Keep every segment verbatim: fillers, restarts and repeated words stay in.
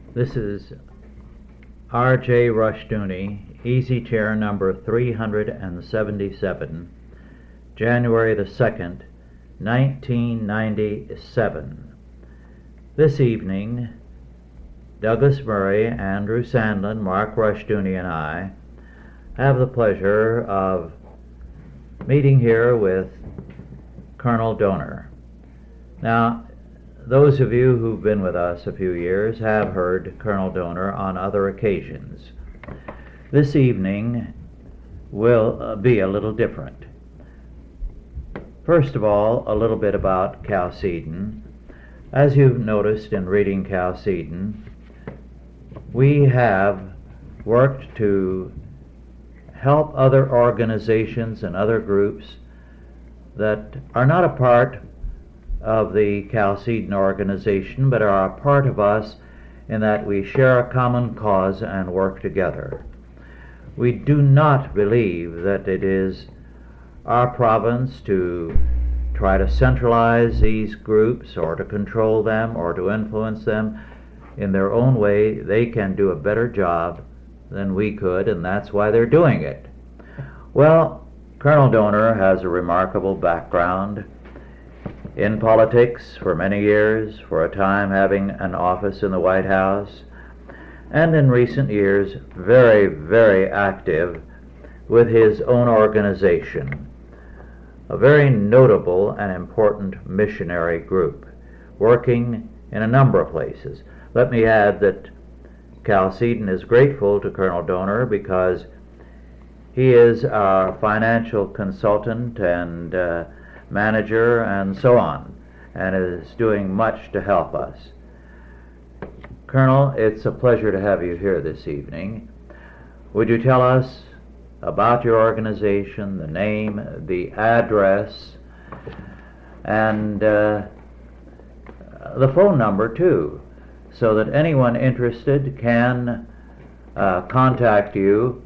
This is R J Rushdoony, easy chair number three hundred seventy-seven, January the second, nineteen ninety-seven. This evening, Douglas Murray, Andrew Sandlin, Mark Rushdoony, and I have the pleasure of meeting here with Colonel Doner. Now, those of you who've been with us a few years have heard Colonel Doner on other occasions. This evening will uh, be a little different. First of all, a little bit about Chalcedon. As you've noticed in reading Chalcedon, we have worked to help other organizations and other groups that are not a part of the Chalcedon organization, but are a part of us in that we share a common cause and work together. We do not believe that it is our province to try to centralize these groups or to control them or to influence them. In their own way, they can do a better job than we could, and that's why they're doing it. Well, Colonel Doner has a remarkable background in politics for many years, for a time having an office in the White House, and in recent years very, very active with his own organization, a very notable and important missionary group, working in a number of places. Let me add that Chalcedon is grateful to Colonel Doner because he is our financial consultant and uh, manager and so on, and is doing much to help us. Colonel, it's a pleasure to have you here this evening. Would you tell us about your organization, the name, the address, and uh, the phone number too, so that anyone interested can uh, contact you,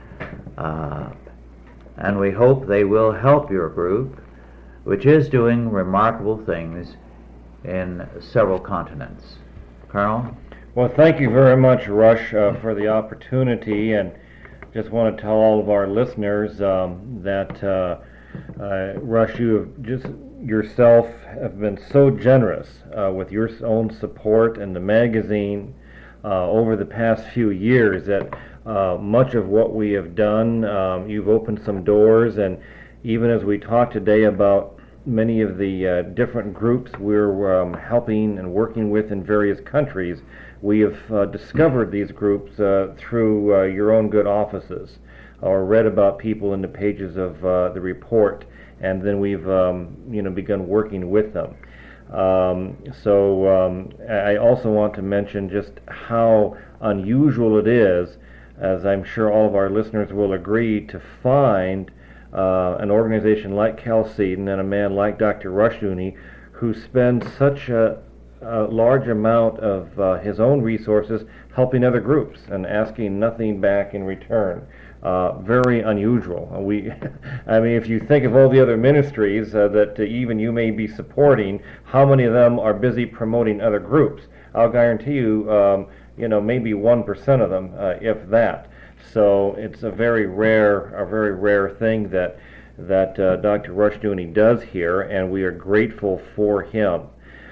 uh, and we hope they will help your group, which is doing remarkable things in several continents. Colonel? Well, thank you very much, Rush, uh, for the opportunity, and just want to tell all of our listeners um, that uh, uh, Rush, you have just yourself have been so generous uh, with your own support and the magazine uh, over the past few years that uh, much of what we have done, um, you've opened some doors, and even as we talk today about many of the uh, different groups we're um, helping and working with in various countries, we have uh, discovered these groups uh, through uh, your own good offices, or read about people in the pages of uh, the report, and then we've um, you know begun working with them. Um, so um, I also want to mention just how unusual it is, as I'm sure all of our listeners will agree, to find Uh, an organization like Chalcedon and a man like Doctor Rushdoony who spends such a, a large amount of uh, his own resources helping other groups and asking nothing back in return. Uh, very unusual. Uh, we, I mean, if you think of all the other ministries uh, that uh, even you may be supporting, how many of them are busy promoting other groups? I'll guarantee you, um, you know, maybe one percent of them, uh, if that. So it's a very rare, a very rare thing that that uh, Doctor Rushdoony does here, and we are grateful for him.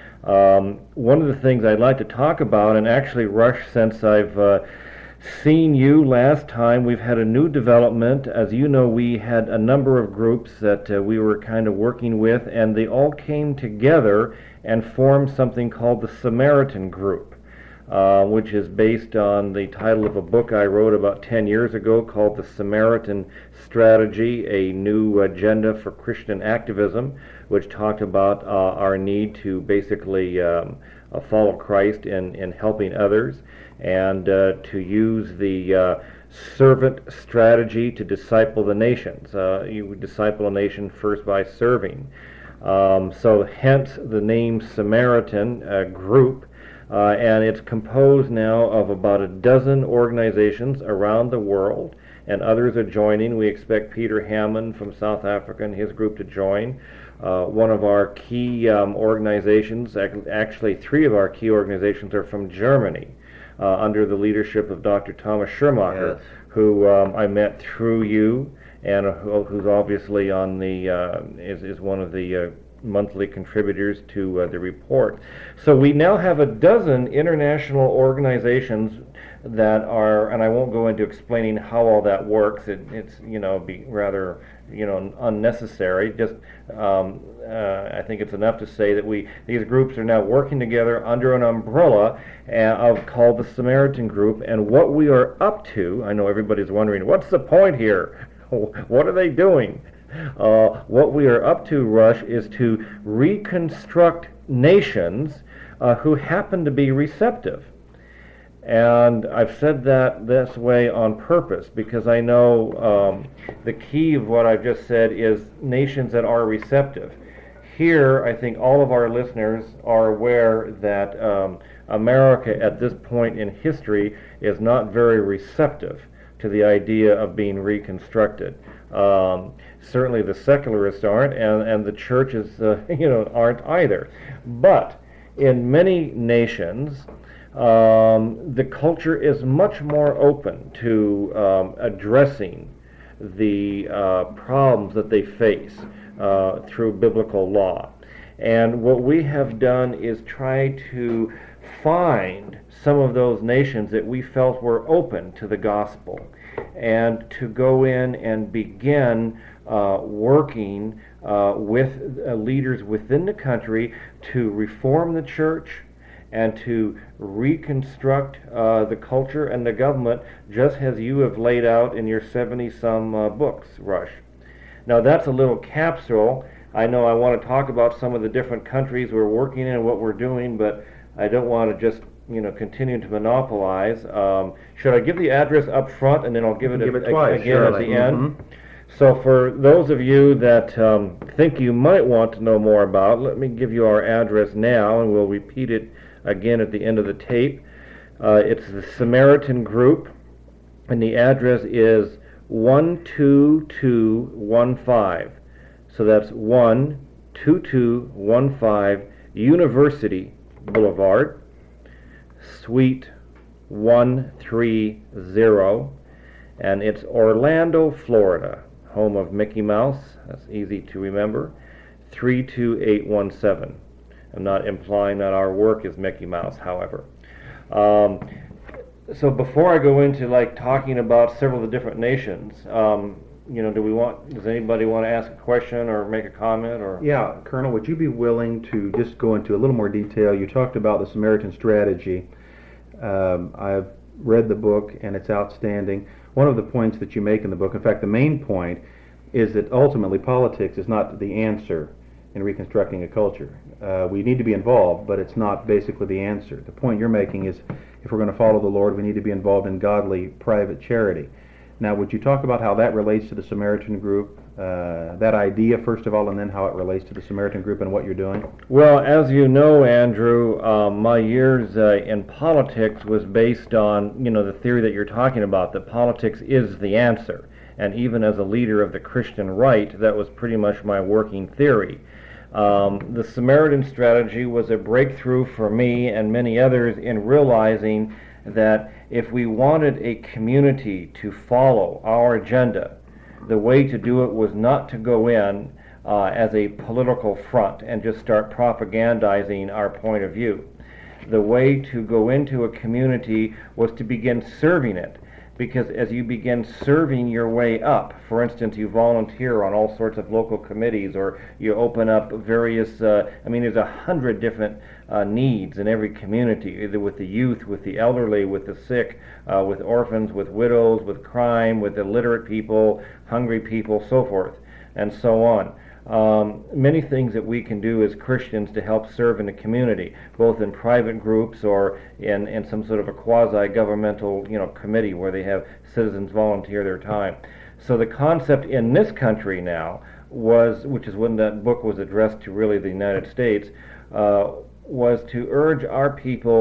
Um, one of the things I'd like to talk about, and actually, Rush, since I've uh, seen you last time, we've had a new development. As you know, we had a number of groups that uh, we were kind of working with, and they all came together and formed something called the Samaritan Group. Uh, which is based on the title of a book I wrote about ten years ago called The Samaritan Strategy, a New Agenda for Christian Activism, which talked about uh, our need to basically um, uh, follow Christ in, in helping others, and uh, to use the uh, servant strategy to disciple the nations. Uh, you disciple a nation first by serving. Um, so hence the name Samaritan uh, Group. Uh, and it's composed now of about a dozen organizations around the world, and others are joining. We expect Peter Hammond from South Africa and his group to join. Uh, one of our key um, organizations, ac- actually three of our key organizations, are from Germany, uh, under the leadership of Doctor Thomas Schirmacher, Yes. who um, I met through you, and uh, who, who's obviously on the uh, is is one of the uh, monthly contributors to uh, the report. So we now have a dozen international organizations that are, and I won't go into explaining how all that works. It, it's you know be rather you know unnecessary. Just um, uh, I think it's enough to say that we these groups are now working together under an umbrella uh, of called the Samaritan Group. And what we are up to, I know everybody's wondering, what's the point here? What are they doing? Uh, what we are up to, Rush, is to reconstruct nations uh, who happen to be receptive. And I've said that this way on purpose because I know um, the key of what I've just said is nations that are receptive. Here, I think all of our listeners are aware that um, America at this point in history is not very receptive to the idea of being reconstructed. Um, certainly the secularists aren't, and, and the churches uh, you know, aren't either. But in many nations, Um, the culture is much more open to um, addressing the uh, problems that they face uh, through biblical law. And what we have done is try to find some of those nations that we felt were open to the gospel and to go in and begin uh, working uh, with uh, leaders within the country to reform the church and to reconstruct uh, the culture and the government, just as you have laid out in your seventy-some uh, books, Rush. Now that's a little capsule. I know I want to talk about some of the different countries we're working in and what we're doing, but I don't want to just you know continue to monopolize. Um, should I give the address up front and then I'll give it, give a, it twice, again at surely. the end? Mm-hmm. So for those of you that um, think you might want to know more about, let me give you our address now, and we'll repeat it again at the end of the tape. Uh, it's the Samaritan Group, and the address is one two two one five. So that's one two two one five University Boulevard, Suite one three zero, and it's Orlando, Florida, home of Mickey Mouse. That's easy to remember. three two eight one seven. I'm not implying that our work is Mickey Mouse, however. Um, so before I go into like talking about several of the different nations, um, you know, do we want? Does anybody want to ask a question or make a comment? Or Yeah, Colonel, would you be willing to just go into a little more detail? You talked about the Samaritan strategy. Um, I've read the book and it's outstanding. One of the points that you make in the book, in fact, the main point, is that ultimately politics is not the answer in reconstructing a culture. Uh, we need to be involved, but it's not basically the answer. The point you're making is if we're going to follow the Lord, we need to be involved in godly private charity. Now, would you talk about how that relates to the Samaritan Group, uh, that idea first of all, and then how it relates to the Samaritan Group and what you're doing? Well, as you know, Andrew, um, my years uh, in politics was based on, you know, the theory that you're talking about, that politics is the answer. And even as a leader of the Christian right, that was pretty much my working theory. Um, the Samaritan strategy was a breakthrough for me and many others in realizing that if we wanted a community to follow our agenda, the way to do it was not to go in uh, as a political front and just start propagandizing our point of view. The way to go into a community was to begin serving it. Because as you begin serving your way up, for instance, you volunteer on all sorts of local committees, or you open up various, uh, I mean, there's a hundred different uh, needs in every community, either with the youth, with the elderly, with the sick, uh, with orphans, with widows, with crime, with illiterate people, hungry people, so forth, and so on. Um, many things that we can do as Christians to help serve in the community, both in private groups or in, in some sort of a quasi-governmental, you know, committee where they have citizens volunteer their time. So the concept in this country now was, which is when that book was addressed to really the United States, uh, was to urge our people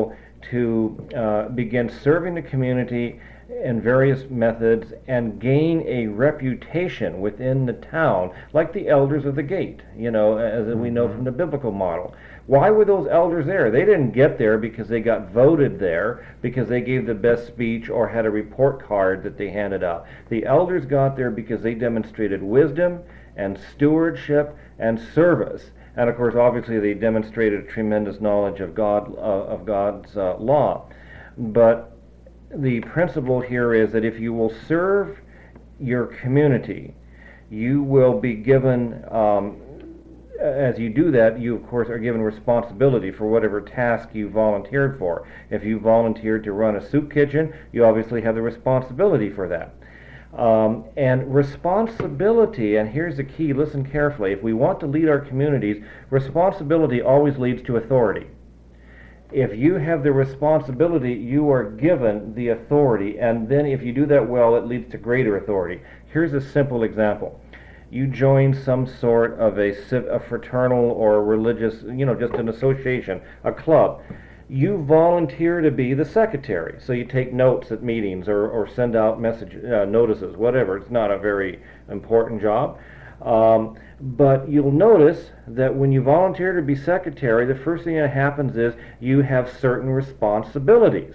to uh, begin serving the community in various methods and gain a reputation within the town, like the elders of the gate, you know, as we know from the biblical model. Why were those elders there? They didn't get there because they got voted there, because they gave the best speech or had a report card that they handed out. The elders got there because they demonstrated wisdom and stewardship and service. And of course, obviously, they demonstrated a tremendous knowledge of God, uh, of God's uh, law. But the principle here is that if you will serve your community, you will be given, um, as you do that, you of course are given responsibility for whatever task you volunteered for. If you volunteered to run a soup kitchen, you obviously have the responsibility for that. Um, and responsibility, and here's the key, listen carefully, if we want to lead our communities, responsibility always leads to authority. If you have the responsibility, you are given the authority, and then if you do that well, it leads to greater authority. Here's a simple example. You join some sort of a, a fraternal or religious, you know, just an association, a club. You volunteer to be the secretary, so you take notes at meetings or, or send out message uh, notices, whatever. It's not a very important job. Um, but you'll notice that when you volunteer to be secretary, the first thing that happens is you have certain responsibilities.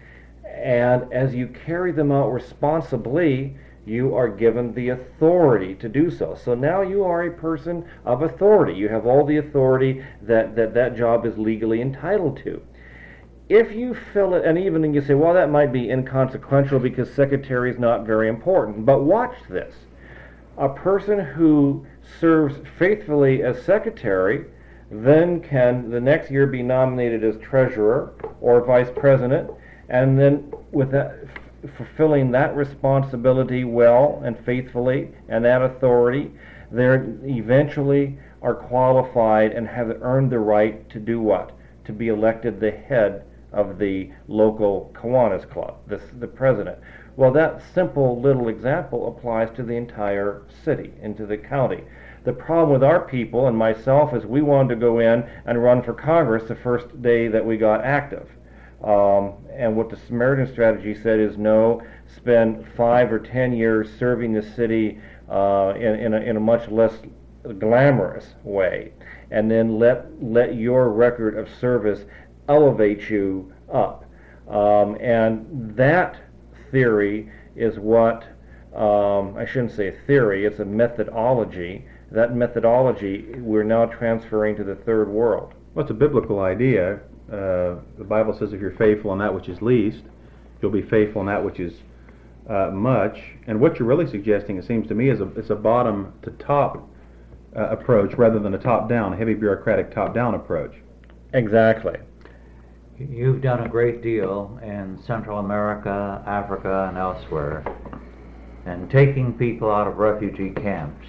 And as you carry them out responsibly, you are given the authority to do so. So now you are a person of authority. You have all the authority that that, that job is legally entitled to. If you fill it, and even you say, well, that might be inconsequential because secretary is not very important. But watch this. A person who serves faithfully as secretary then can the next year be nominated as treasurer or vice president, and then with that, f- fulfilling that responsibility well and faithfully and that authority, they eventually are qualified and have earned the right to do what? To be elected the head of the local Kiwanis Club, the, the president. Well, that simple little example applies to the entire city and to the county. The problem with our people and myself is we wanted to go in and run for Congress the first day that we got active. Um, and what the Samaritan strategy said is no, spend five or ten years serving the city uh, in, in, a, in a much less glamorous way, and then let, let your record of service elevate you up. Um, and that theory is what, um, I shouldn't say a theory, it's a methodology. That methodology we're now transferring to the third world. Well, it's a biblical idea. Uh, the Bible says if you're faithful in that which is least, you'll be faithful in that which is uh, much. And what you're really suggesting, it seems to me, is a, it's a bottom-to-top uh, approach rather than a top-down, a heavy bureaucratic top-down approach. Exactly. You've done a great deal in Central America, Africa, and elsewhere, and taking people out of refugee camps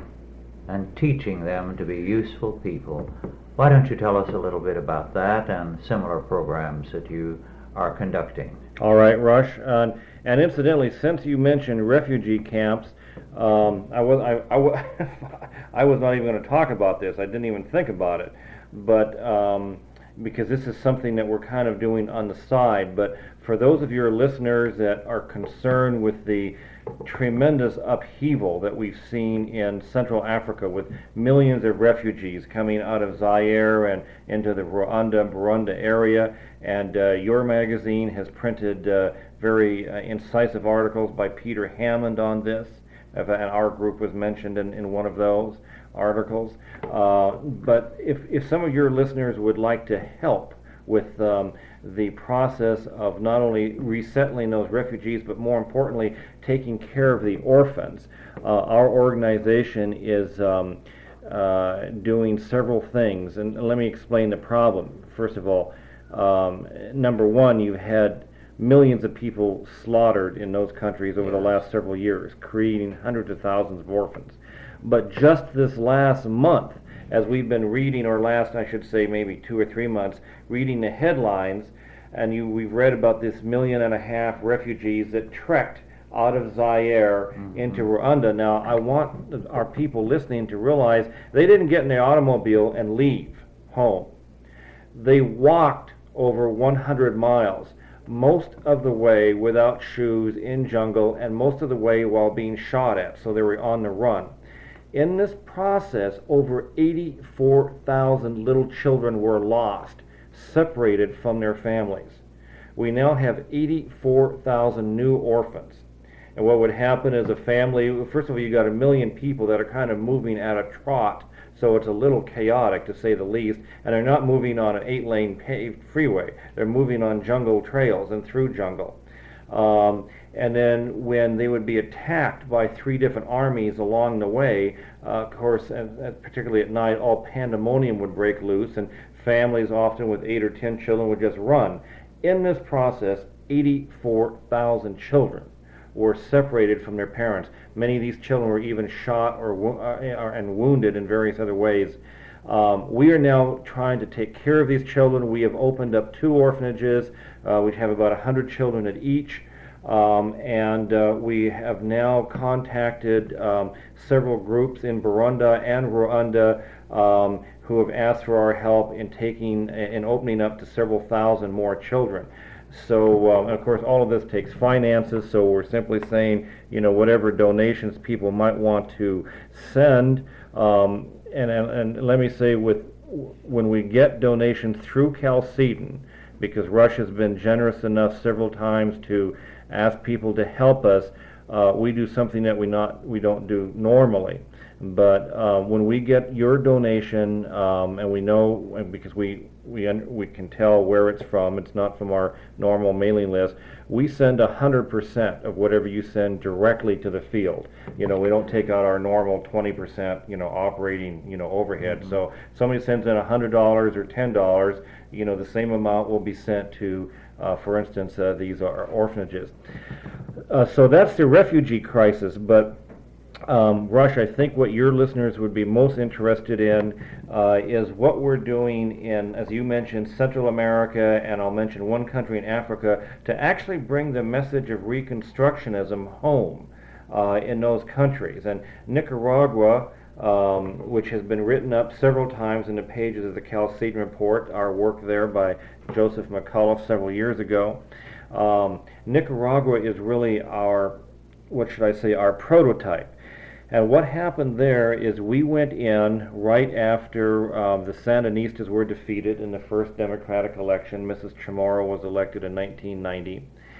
and teaching them to be useful people. Why don't you tell us a little bit about that and similar programs that you are conducting? All right, Rush. Uh, and incidentally, since you mentioned refugee camps, um, I was I, I, I was not even going to talk about this. I didn't even think about it, but um, because this is something that we're kind of doing on the side. But for those of your listeners that are concerned with the tremendous upheaval that we've seen in Central Africa with millions of refugees coming out of Zaire and into the Rwanda, Burundi area, and uh, your magazine has printed uh, very uh, incisive articles by Peter Hammond on this, and our group was mentioned in, in one of those articles. Uh, but if, if some of your listeners would like to help with um, the process of not only resettling those refugees, but more importantly, taking care of the orphans. Uh, our organization is um, uh, doing several things, and let me explain the problem. First of all, um, number one, you've had millions of people slaughtered in those countries over the last several years, creating hundreds of thousands of orphans. But just this last month, as we've been reading, or last, I should say, maybe two or three months, reading the headlines, and you, we've read about this million and a half refugees that trekked out of Zaire mm-hmm. into Rwanda. Now, I want our people listening to realize they didn't get in their automobile and leave home. They walked over one hundred miles, most of the way without shoes in jungle, and most of the way while being shot at, so they were on the run. In this process, over eighty-four thousand little children were lost, separated from their families. We now have eighty-four thousand new orphans. And what would happen is a family, first of all, you got a million people that are kind of moving at a trot, so it's a little chaotic to say the least, and they're not moving on an eight-lane paved freeway. They're moving on jungle trails and through jungle. Um, and then when they would be attacked by three different armies along the way, uh, of course, and, and particularly at night, all pandemonium would break loose, and families often with eight or ten children would just run. In this process, eighty-four thousand children were separated from their parents. Many of these children were even shot or wo- uh, and wounded in various other ways. Um, we are now trying to take care of these children. We have opened up two orphanages. Uh, we have about one hundred children at each. Um, and uh, we have now contacted um, several groups in Burundi and Rwanda um, who have asked for our help in taking in opening up to several thousand more children. So, um, of course, all of this takes finances, so we're simply saying, you know, whatever donations people might want to send, um, and, and, and let me say, with when we get donations through Chalcedon, because Rush has been generous enough several times to ask people to help us, uh, we do something that we not we don't do normally. But uh, when we get your donation, um, and we know, because we we un we can tell where it's from, it's not from our normal mailing list, we send a hundred percent of whatever you send directly to the field. You know, we don't take out our normal twenty percent, you know, operating, you know, overhead. Mm-hmm. So somebody sends in a hundred dollars or ten dollars, you know, the same amount will be sent to, uh, for instance, uh, these are orphanages. Uh, so that's the refugee crisis, but. Um, Rush, I think what your listeners would be most interested in uh, is what we're doing in, as you mentioned, Central America, and I'll mention one country in Africa, to actually bring the message of Reconstructionism home uh, in those countries. And Nicaragua, um, which has been written up several times in the pages of the Chalcedon Report, our work there by Joseph McCullough several years ago. Um, Nicaragua is really our, what should I say, our prototype. And what happened there is we went in right after um, the Sandinistas were defeated in the first democratic election. Missus Chamorro was elected in nineteen ninety.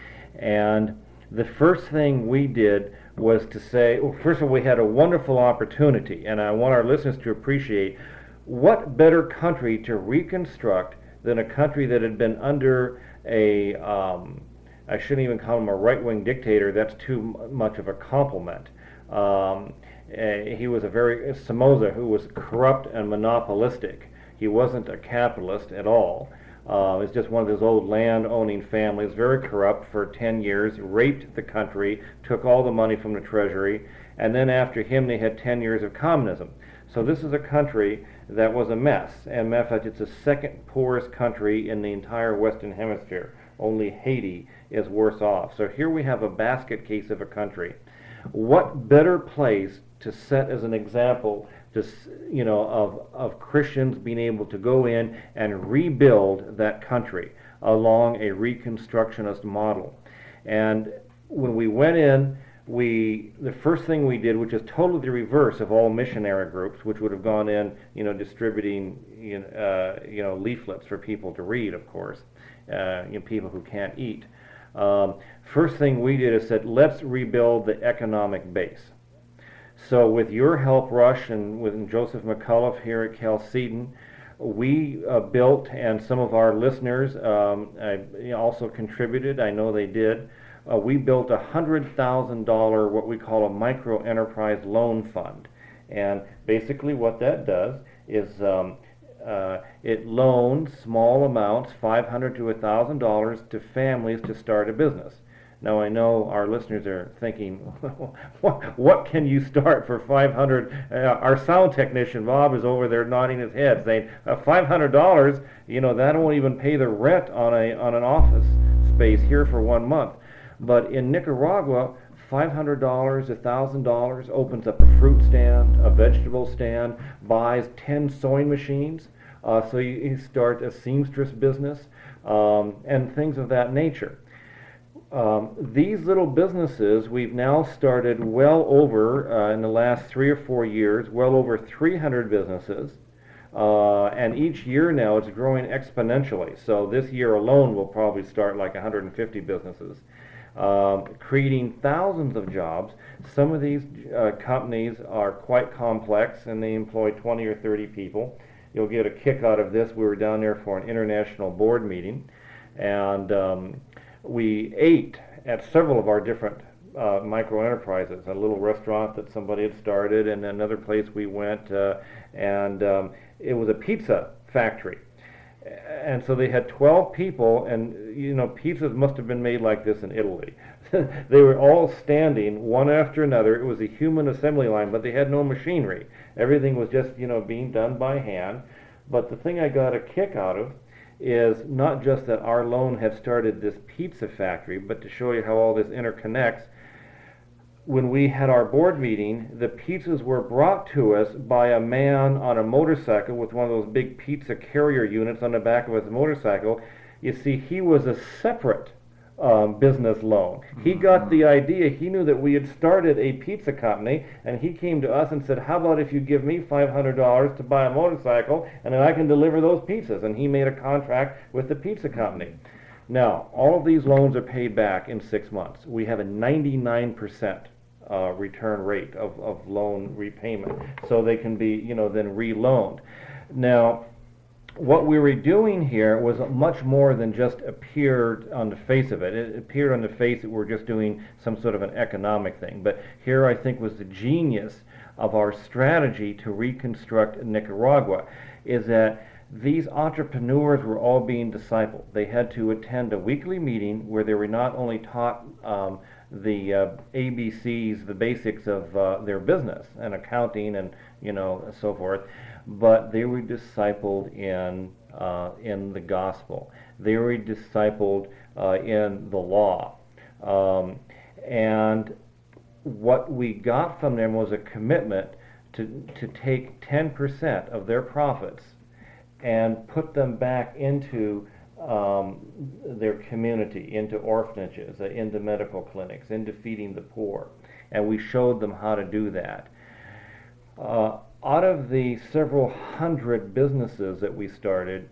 And the first thing we did was to say, well, first of all, we had a wonderful opportunity, and I want our listeners to appreciate what better country to reconstruct than a country that had been under a, um, I shouldn't even call him a right-wing dictator, that's too much of a compliment. Um, uh, he was a very, Somoza, who was corrupt and monopolistic. He wasn't a capitalist at all. Uh, it's just one of those old land-owning families, very corrupt for ten years, raped the country, took all the money from the treasury, and then after him they had ten years of communism. So this is a country that was a mess, and matter of fact, it's the second poorest country in the entire Western Hemisphere. Only Haiti is worse off. So here we have a basket case of a country. What better place to set as an example, to, you know, of, of Christians being able to go in and rebuild that country along a Reconstructionist model. And when we went in, we the first thing we did, which is totally the reverse of all missionary groups, which would have gone in, you know, distributing, you know, uh, you know leaflets for people to read, of course, uh, you know, people who can't eat. Um, first thing we did is said, let's rebuild the economic base. So with your help, Rush, and with Joseph McCullough here at Chalcedon, we uh, built, and some of our listeners um, I, also contributed, I know they did, uh, we built a one hundred thousand dollars what we call a micro-enterprise loan fund. And basically what that does is um, Uh, it loans small amounts, five hundred dollars to one thousand dollars, to families to start a business. Now I know our listeners are thinking, what, what can you start for five hundred dollars? Uh, our sound technician, Bob, is over there nodding his head saying, uh, five hundred dollars, you know, that won't even pay the rent on, a, on an office space here for one month. But in Nicaragua, five hundred dollars, one thousand dollars opens up a fruit stand, a vegetable stand, buys ten sewing machines. Uh, so you, you start a seamstress business. um, and things of that nature. Um, these little businesses, we've now started well over, uh, in the last three or four years, well over three hundred businesses. Uh, and each year now it's growing exponentially. So this year alone we'll probably start like one hundred fifty businesses, um, creating thousands of jobs. Some of these uh, companies are quite complex and they employ twenty or thirty people. You'll get a kick out of this. We were down there for an international board meeting, and um, we ate at several of our different uh, micro enterprises. A little restaurant that somebody had started, and another place we went, uh, and um, it was a pizza factory. And so they had twelve people, and you know, pizzas must have been made like this in Italy. They were all standing one after another. It was a human assembly line, but they had no machinery. Everything was just, you know, being done by hand. But the thing I got a kick out of is not just that our loan had started this pizza factory, but to show you how all this interconnects. When we had our board meeting, the pizzas were brought to us by a man on a motorcycle with one of those big pizza carrier units on the back of his motorcycle. You see, he was a separate um, business loan. He got the idea. He knew that we had started a pizza company, and he came to us and said, how about if you give me five hundred dollars to buy a motorcycle, and then I can deliver those pizzas? And he made a contract with the pizza company. Now, all of these loans are paid back in six months. We have a ninety-nine percent uh, return rate of, of loan repayment, so they can be, you know, then re-loaned. Now, what we were doing here was much more than just appeared on the face of it. It appeared on the face that we're just doing some sort of an economic thing. But here I think was the genius of our strategy to reconstruct Nicaragua, is that these entrepreneurs were all being discipled. They had to attend a weekly meeting where they were not only taught um, the uh, A B Cs, the basics of uh, their business and accounting and, you know, so forth, but they were discipled in uh, in the gospel. They were discipled uh, in the law. Um, and what we got from them was a commitment to, to take ten percent of their profits and put them back into um, their community, into orphanages, uh, into medical clinics, into feeding the poor. And we showed them how to do that. Uh, out of the several hundred businesses that we started,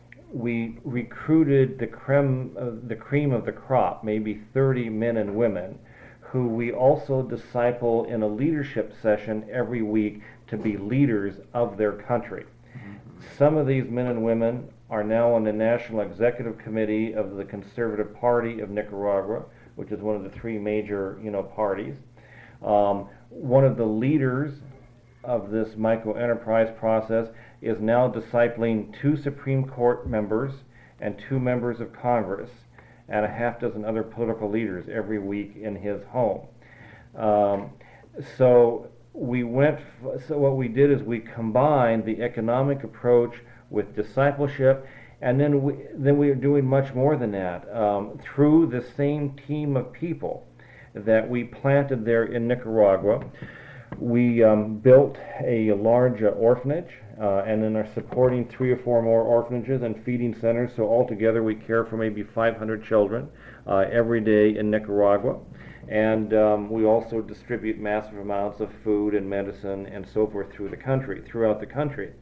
we recruited the creme, uh, the cream of the crop, maybe thirty men and women, who we also disciple in a leadership session every week to be leaders of their country. Some of these men and women are now on the National Executive Committee of the Conservative Party of Nicaragua, which is one of the three major, you know, parties. Um, one of the leaders of this micro-enterprise process is now discipling two Supreme Court members and two members of Congress and a half dozen other political leaders every week in his home. Um, so we went, so what we did is we combined the economic approach with discipleship, and then we, then we are doing much more than that. Um, through the same team of people that we planted there in Nicaragua, we um, built a large uh, orphanage, uh, and then are supporting three or four more orphanages and feeding centers, so altogether we care for maybe five hundred children uh, every day in Nicaragua. And um, we also distribute massive amounts of food and medicine and so forth through the country, throughout the country.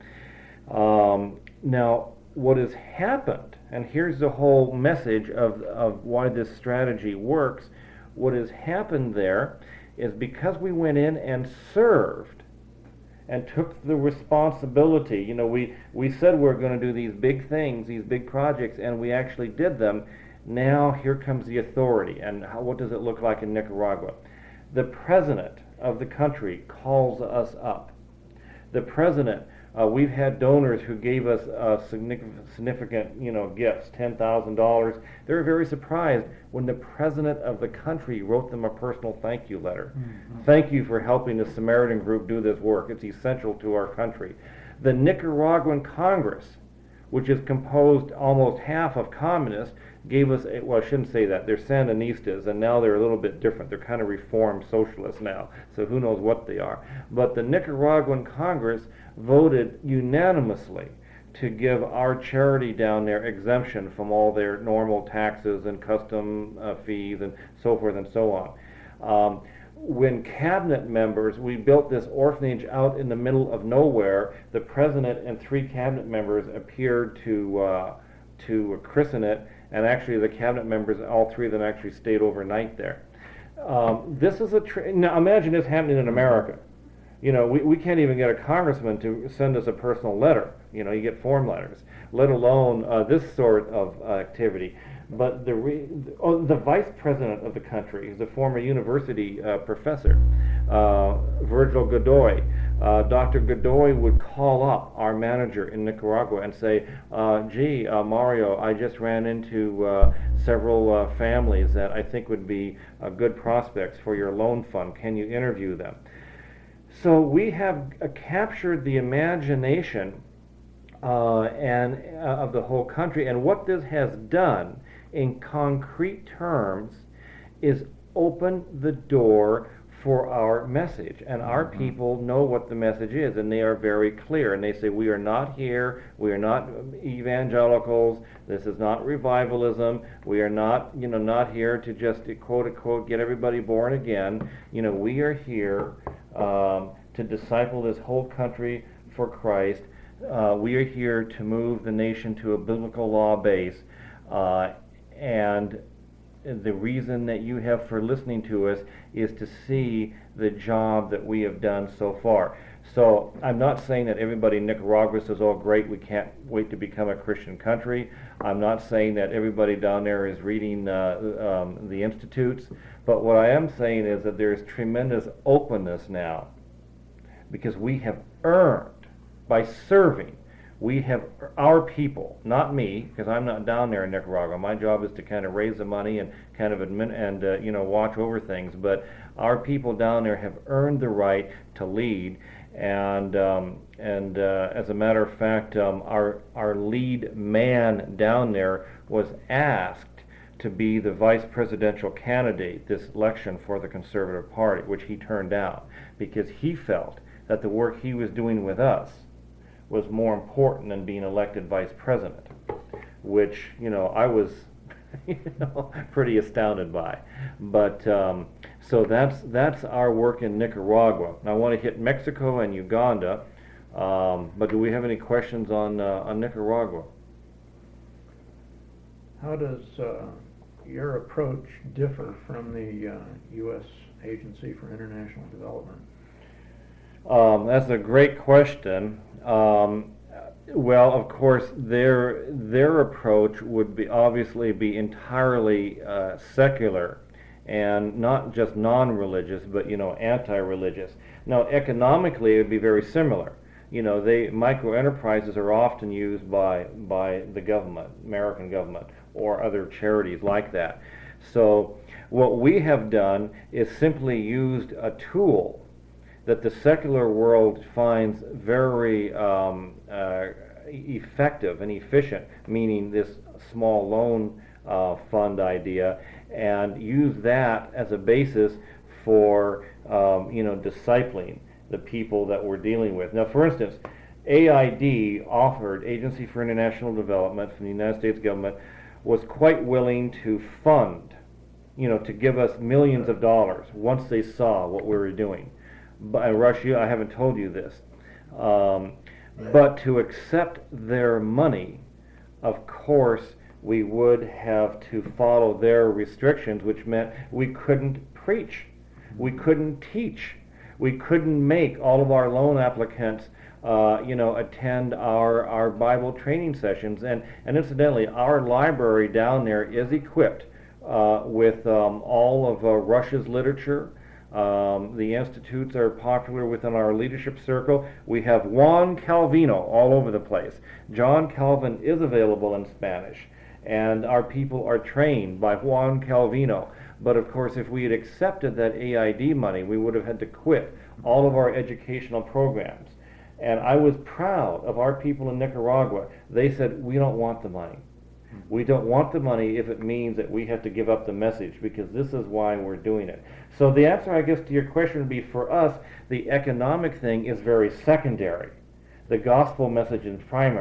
Um, now, what has happened, and here's the whole message of, of why this strategy works, what has happened there is because we went in and served and took the responsibility. You know, we, we said we we're going to do these big things, these big projects, and we actually did them. Now here comes the authority, and how, what does it look like in Nicaragua? The president of the country calls us up. The president, uh, we've had donors who gave us uh, significant, significant, you know, gifts, ten thousand dollars. They were very surprised when the president of the country wrote them a personal thank you letter. Mm-hmm. Thank you for helping the Samaritan Group do this work. It's essential to our country. The Nicaraguan Congress, which is composed almost half of communists, gave us, a, well, I shouldn't say that, they're Sandinistas, and now they're a little bit different. They're kind of reformed socialists now, so who knows what they are. But the Nicaraguan Congress voted unanimously to give our charity down there exemption from all their normal taxes and custom uh, fees and so forth and so on. Um, when cabinet members, we built this orphanage out in the middle of nowhere, the president and three cabinet members appeared to uh, to christen it, and actually the cabinet members, all three of them actually stayed overnight there. Um, this is a, tr- now imagine this happening in America. You know, we, we can't even get a congressman to send us a personal letter. You know, you get form letters, let alone uh, this sort of uh, activity. But the re- oh, the vice president of the country is a former university uh, professor, uh, Virgil Godoy. Uh, Doctor Godoy would call up our manager in Nicaragua and say, uh, gee, uh, Mario, I just ran into uh, several uh, families that I think would be uh, good prospects for your loan fund. Can you interview them? So we have uh, captured the imagination uh, and uh, of the whole country, and what this has done in concrete terms is open the door for our message, and our mm-hmm. people know what the message is, and they are very clear, and they say, we are not here, we are not evangelicals, this is not revivalism, we are not, you know, not here to just, quote unquote, get everybody born again. You know, we are here um, to disciple this whole country for Christ. Uh, we are here to move the nation to a biblical law base, uh, and the reason that you have for listening to us is to see the job that we have done so far. So I'm not saying that everybody in Nicaragua says, oh great, we can't wait to become a Christian country. I'm not saying that everybody down there is reading uh, um, the institutes, but what I am saying is that there's tremendous openness now, because we have earned, by serving, we have, our people, not me, because I'm not down there in Nicaragua. My job is to kind of raise the money and kind of admin and uh, you know, watch over things. But our people down there have earned the right to lead, and um, and uh, as a matter of fact, um, our our lead man down there was asked to be the vice presidential candidate this election for the Conservative Party, which he turned down because he felt that the work he was doing with us was more important than being elected vice president, which, you know, I was you know, pretty astounded by. But um, so that's that's our work in Nicaragua. Now I want to hit Mexico and Uganda, um, but do we have any questions on uh, on Nicaragua? How does uh, your approach differ from the uh, U S Agency for International Development? Um, that's a great question. Um, well, of course, their their approach would be obviously be entirely uh, secular, and not just non-religious, but you know, anti-religious. Now, economically, it would be very similar. You know, they micro enterprises are often used by by the government, American government, or other charities like that. So, what we have done is simply used a tool that the secular world finds very um, uh, effective and efficient, meaning this small loan uh, fund idea, and use that as a basis for um, you know, discipling the people that we're dealing with. Now, for instance, A I D offered, Agency for International Development from the United States government, was quite willing to fund, you know, to give us millions of dollars once they saw what we were doing. But Rush, you, I haven't told you this, um, but to accept their money, of course, we would have to follow their restrictions, which meant we couldn't preach, we couldn't teach, we couldn't make all of our loan applicants, uh, you know, attend our our Bible training sessions. And and incidentally, our library down there is equipped uh, with um, all of uh, Rush's literature. Um, the institutes are popular within our leadership circle. We have Juan Calvino all over the place. John Calvin is available in Spanish, and our people are trained by Juan Calvino. But of course, if we had accepted that A I D money, we would have had to quit all of our educational programs. And I was proud of our people in Nicaragua. They said, we don't want the money. We don't want the money if it means that we have to give up the message, because this is why we're doing it. So the answer, I guess, to your question would be, for us, the economic thing is very secondary. The gospel message is primary.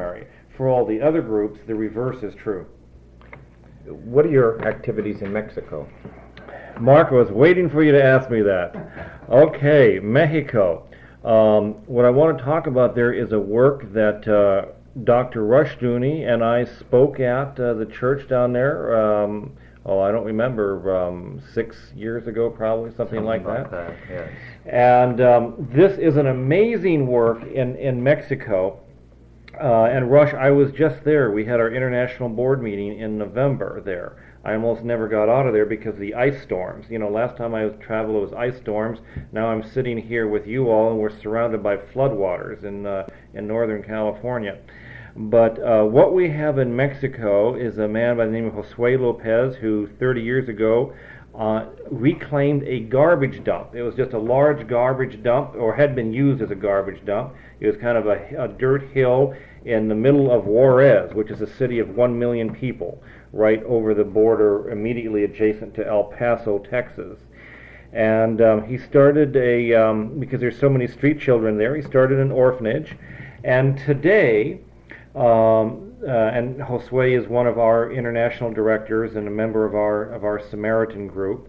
for all the other groups, the reverse is true. What are your activities in Mexico? Mark, I was waiting for you to ask me that. Okay, Mexico. Um, what I want to talk about there is a work that uh, Doctor Rushdoony and I spoke at uh, the church down there. Um, oh, I don't remember, um, six years ago, probably, something, Something like, like that. that, yes. And um, this is an amazing work in, in Mexico. Uh, and Rush, I was just there. We had our international board meeting in November there. I almost never got out of there because of the ice storms. You know, last time I was traveled, it was ice storms. Now I'm sitting here with you all, and we're surrounded by floodwaters in uh, in Northern California. But uh, what we have in Mexico is a man by the name of Josue Lopez, who thirty years ago uh, reclaimed a garbage dump. It was just a large garbage dump, or had been used as a garbage dump. It was kind of a, a dirt hill in the middle of Juarez, which is a city of one million people, right over the border immediately adjacent to El Paso, Texas. And um, he started a, um, because there's so many street children there, he started an orphanage. And today, um, uh, and Josue is one of our international directors and a member of our, of our Samaritan group.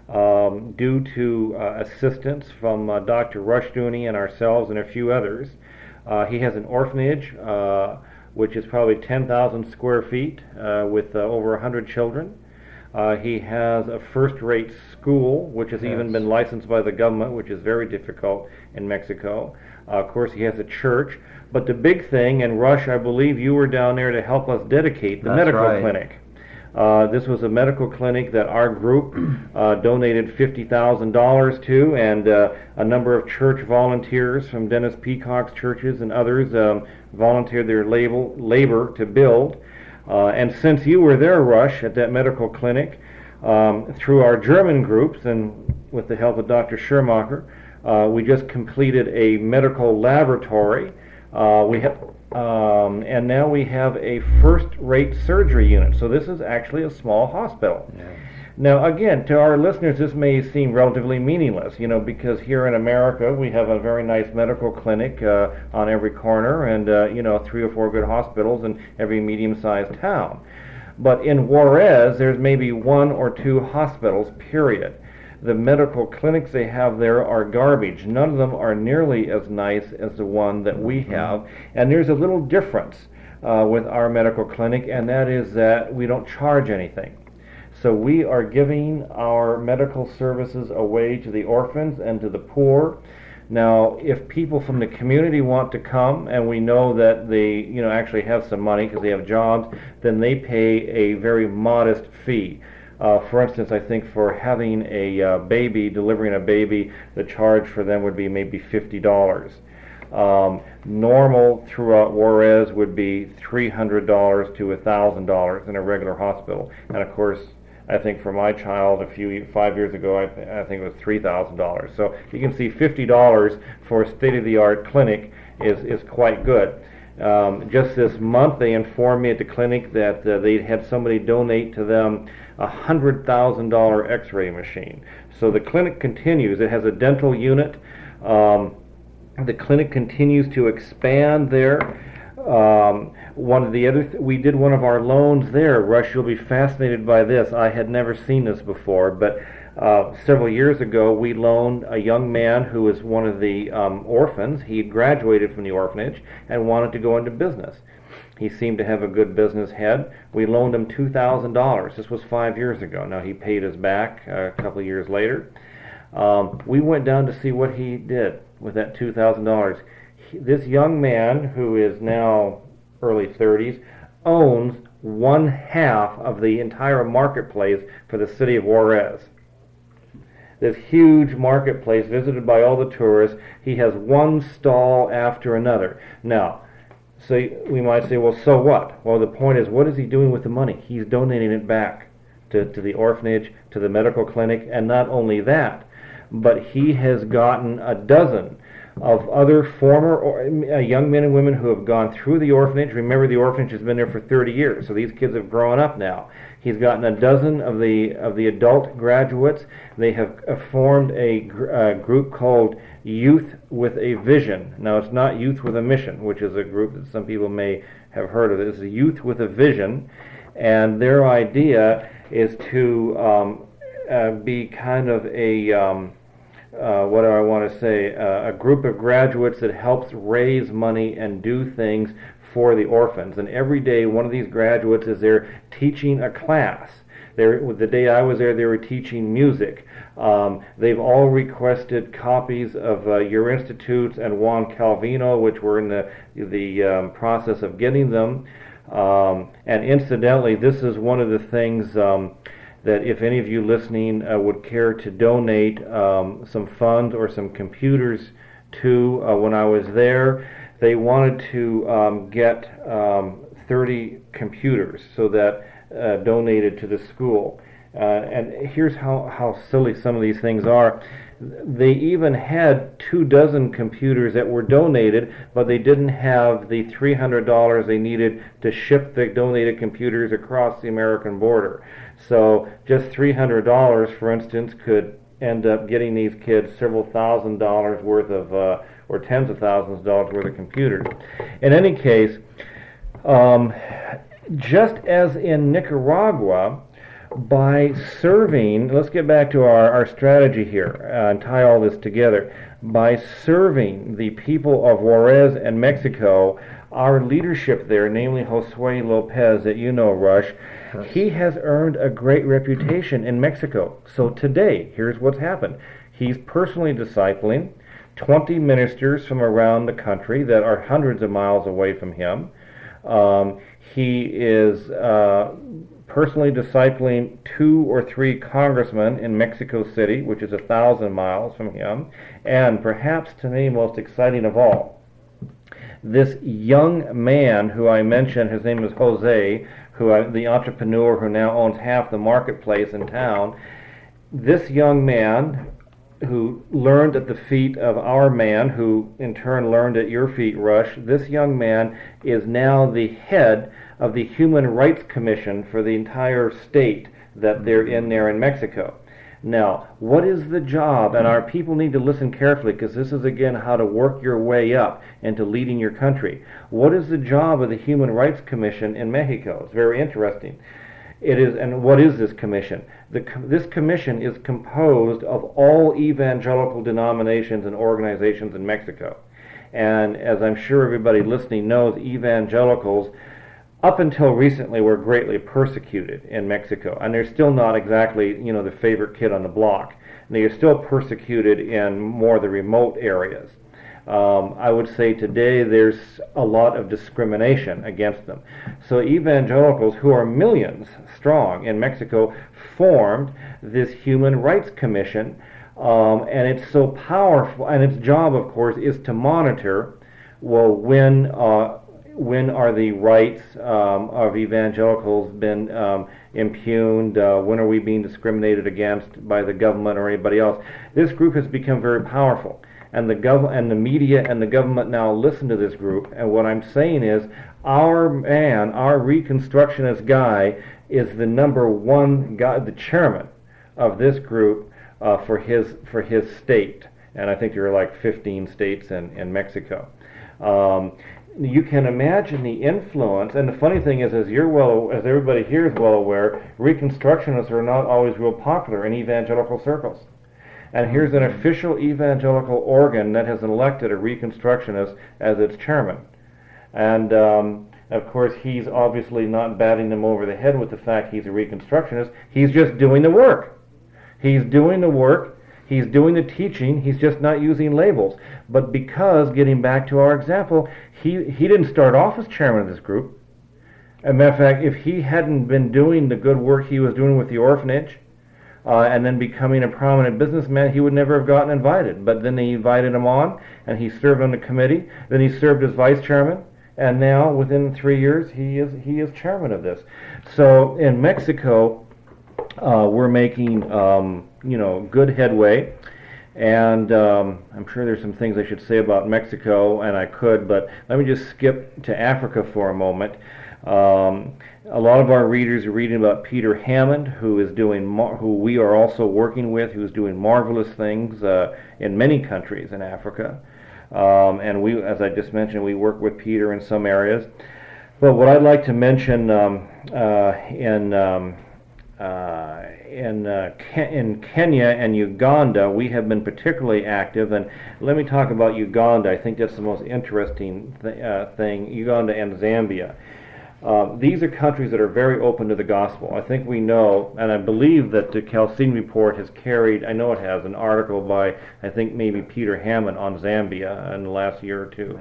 Um, due to uh, assistance from uh, Doctor Rushdoony and ourselves and a few others, uh, he has an orphanage uh, which is probably ten thousand square feet uh, with uh, over one hundred children. Uh, he has a first-rate school, which has yes. even been licensed by the government, which is very difficult in Mexico. Uh, of course, he has a church. But the big thing, and Rush, I believe you were down there to help us dedicate the That's medical right. clinic. Uh, this was a medical clinic that our group uh, donated fifty thousand dollars to, and uh, a number of church volunteers from Dennis Peacock's churches and others um, volunteered their label, labor to build. Uh, and since you were there, Rush, at that medical clinic, um, through our German groups and with the help of Doctor Schermacher, uh, we just completed a medical laboratory. Uh, we have, um, and now we have a first-rate surgery unit. So this is actually a small hospital. Yeah. Now, again, to our listeners, this may seem relatively meaningless, you know, because here in America we have a very nice medical clinic uh, on every corner, and uh, you know, three or four good hospitals in every medium-sized town. But in Juarez, there's maybe one or two hospitals, period. The medical clinics they have there are garbage. None of them are nearly as nice as the one that we have. And there's a little difference uh, with our medical clinic, and that is that we don't charge anything. So we are giving our medical services away to the orphans and to the poor. Now, if people from the community want to come, and we know that they, you know, actually have some money because they have jobs, then they pay a very modest fee. Uh, for instance, I think for having a uh, baby, delivering a baby, the charge for them would be maybe fifty dollars. Um, normal throughout Juarez would be three hundred dollars to one thousand dollars in a regular hospital. And of course, I think for my child a few five years ago, I, th- I think it was three thousand dollars. So you can see fifty dollars for a state-of-the-art clinic is, is quite good. Um, just this month, they informed me at the clinic that uh, they had somebody donate to them a one hundred thousand dollars x-ray machine. So the clinic continues. It has a dental unit. Um, the clinic continues to expand there. Um, one of the other, th- we did one of our loans there. Rush, you'll be fascinated by this. I had never seen this before, but uh, several years ago we loaned a young man who was one of the um, orphans. He had graduated from the orphanage and wanted to go into business. He seemed to have a good business head. We loaned him two thousand dollars. This was five years ago. Now he paid us back uh, a couple of years later. Um, we went down to see what he did with that two thousand dollars. This young man, who is now early thirties, owns one half of the entire marketplace for the city of Juarez. This huge marketplace visited by all the tourists. He has one stall after another. Now, so we might say, well, so what? Well, the point is, what is he doing with the money? He's donating it back to, to the orphanage, to the medical clinic, and not only that, but he has gotten a dozen of other former or, uh, young men and women who have gone through the orphanage. Remember, the orphanage has been there for thirty years, so these kids have grown up now. He's gotten a dozen of the of the adult graduates. They have uh, formed a gr- uh, group called Youth with a Vision. Now, it's not Youth with a Mission, which is a group that some people may have heard of. It's a Youth with a Vision, and their idea is to um, uh, be kind of a um, uh, what do I want to say? Uh, a group of graduates that helps raise money and do things for the orphans. And every day, one of these graduates is there teaching a class. They're, the day I was there, they were teaching music. Um, they've all requested copies of uh, Your Institutes and Juan Calvino, which we're in the the um, process of getting them. Um, and incidentally, this is one of the things um, that if any of you listening uh, would care to donate um, some funds or some computers to, uh, when I was there, they wanted to um, get um, thirty computers so that uh, donated to the school. Uh, and here's how, how silly some of these things are. They even had two dozen computers that were donated, but they didn't have the three hundred dollars they needed to ship the donated computers across the American border. So just three hundred dollars, for instance, could end up getting these kids several thousand dollars worth of, uh, or tens of thousands of dollars worth of computers. In any case, um, just as in Nicaragua, by serving, let's get back to our, our strategy here uh, and tie all this together. By serving the people of Juarez and Mexico, our leadership there, namely Josue Lopez, that you know, Rush, he has earned a great reputation in Mexico. So today, here's what's happened. He's personally discipling twenty ministers from around the country that are hundreds of miles away from him. Um, he is uh, personally discipling two or three congressmen in Mexico City, which is a thousand miles from him. And perhaps to me, most exciting of all, this young man who I mentioned, his name is Jose, who I, the entrepreneur who now owns half the marketplace in town. This young man, who learned at the feet of our man, who in turn learned at your feet, Rush, this young man is now the head of the Human Rights Commission for the entire state that they're in there in Mexico. Now, what is the job? And our people need to listen carefully, because this is again how to work your way up into leading your country. What is the job of the Human Rights Commission in Mexico? It's very interesting. It is, and what is this commission? The, this commission is composed of all evangelical denominations and organizations in Mexico. And as I'm sure everybody listening knows, evangelicals up until recently were greatly persecuted in Mexico, and they're still not exactly, you know, the favorite kid on the block. And they are still persecuted in more the remote areas. Um, I would say today there's a lot of discrimination against them. So evangelicals, who are millions strong in Mexico, formed this Human Rights Commission, um, and it's so powerful, and its job, of course, is to monitor, well, when uh, when are the rights um, of evangelicals been um, impugned, uh, when are we being discriminated against by the government or anybody else. This group has become very powerful, and the gov- and the media and the government now listen to this group, and what I'm saying is our man, our Reconstructionist guy, is the number one guy, the chairman of this group uh, for his for his state, and I think there are like fifteen states in, in Mexico. Um, you can imagine the influence, and the funny thing is, as you're well, as everybody here is well aware, Reconstructionists are not always real popular in evangelical circles. And here's an official evangelical organ that has elected a Reconstructionist as its chairman. And um, of course, he's obviously not batting them over the head with the fact he's a Reconstructionist. He's just doing the work. He's doing the work. He's doing the teaching. He's just not using labels. But because, getting back to our example, he, he didn't start off as chairman of this group. As a matter of fact, if he hadn't been doing the good work he was doing with the orphanage, uh, and then becoming a prominent businessman, he would never have gotten invited. But then they invited him on, and he served on the committee. Then he served as vice chairman. And now, within three years, he is he is chairman of this. So in Mexico, uh, we're making um, you know good headway, and um, I'm sure there's some things I should say about Mexico, and I could, but let me just skip to Africa for a moment. Um, a lot of our readers are reading about Peter Hammond, who is doing, mar- who we are also working with, who is doing marvelous things uh, in many countries in Africa. Um, and we, as I just mentioned, we work with Peter in some areas. But what I'd like to mention um, uh, in um, uh, in uh, Ke- in Kenya and Uganda, we have been particularly active. And let me talk about Uganda. I think that's the most interesting th- uh, thing. Uganda and Zambia. Uh, these are countries that are very open to the gospel. I think we know, and I believe that the Chalcedon Report has carried, I know it has, an article by, I think maybe Peter Hammond on Zambia in the last year or two,